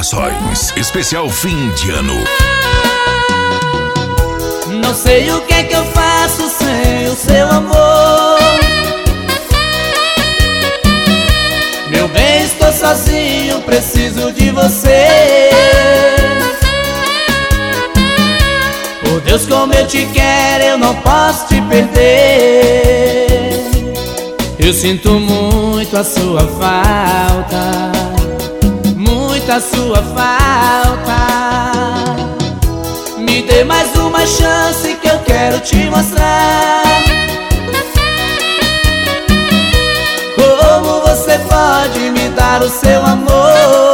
Produções, especial fim de ano. Não sei o que é que eu faço sem o seu amor. Meu bem, estou sozinho, preciso de você. Por Deus, como eu te quero, eu não posso te perder. Eu sinto muito a sua falta, muita sua falta. Me dê mais uma chance que eu quero te mostrar como você pode me dar o seu amor.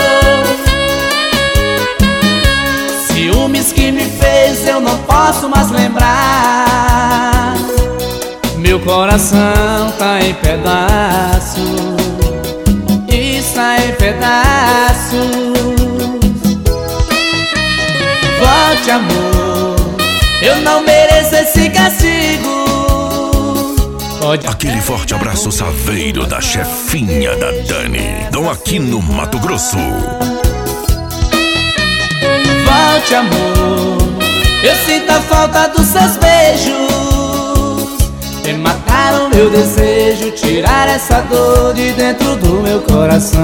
Ciúmes que me fez eu não posso mais lembrar. Meu coração tá em pedaços, está em pedaços. Volte, amor, eu não mereço esse castigo. Aquele forte abraço saveiro da chefinha da Dani, Dom aqui no Mato Grosso. Volte, amor, eu sinto a falta dos seus beijos. Mataram meu desejo, tirar essa dor de dentro do meu coração.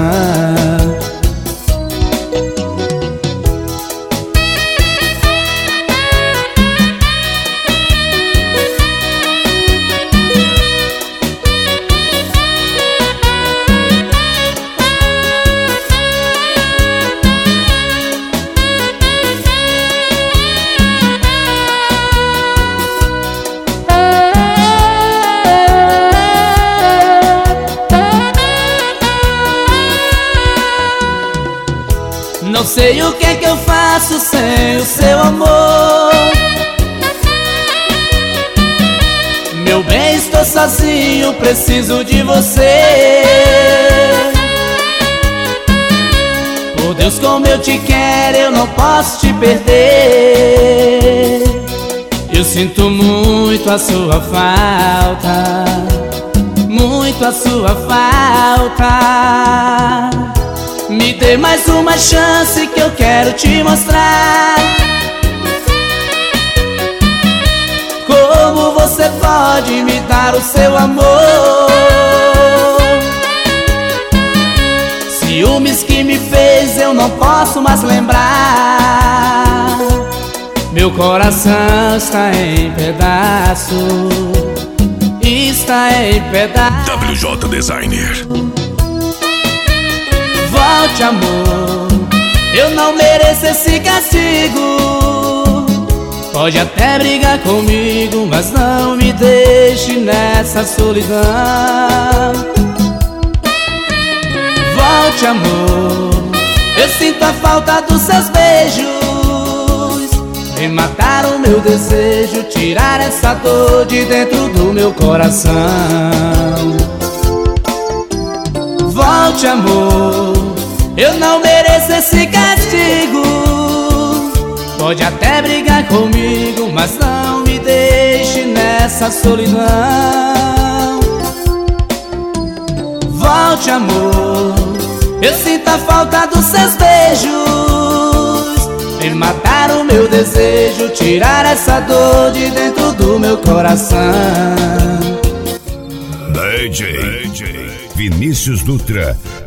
Não sei o que é que eu faço sem o seu amor. Meu bem, estou sozinho, preciso de você. Por Deus, como eu te quero, eu não posso te perder. Eu sinto muito a sua falta, muito a sua falta. Me dê mais uma chance que eu quero te mostrar como você pode me dar o seu amor. Ciúmes que me fez eu não posso mais lembrar. Meu coração está em pedaços, está em pedaços. WJ Designer. Volte, amor, eu não mereço esse castigo. Pode até brigar comigo, mas não me deixe nessa solidão. Volte, amor, eu sinto a falta dos seus beijos. Me mataram meu desejo, tirar essa dor de dentro do meu coração. Volte, amor, eu não mereço esse castigo. Pode até brigar comigo, mas não me deixe nessa solidão. Volte, amor, eu sinto a falta dos seus beijos. Me mataram meu desejo, tirar essa dor de dentro do meu coração. DJ Vinícius Dutra,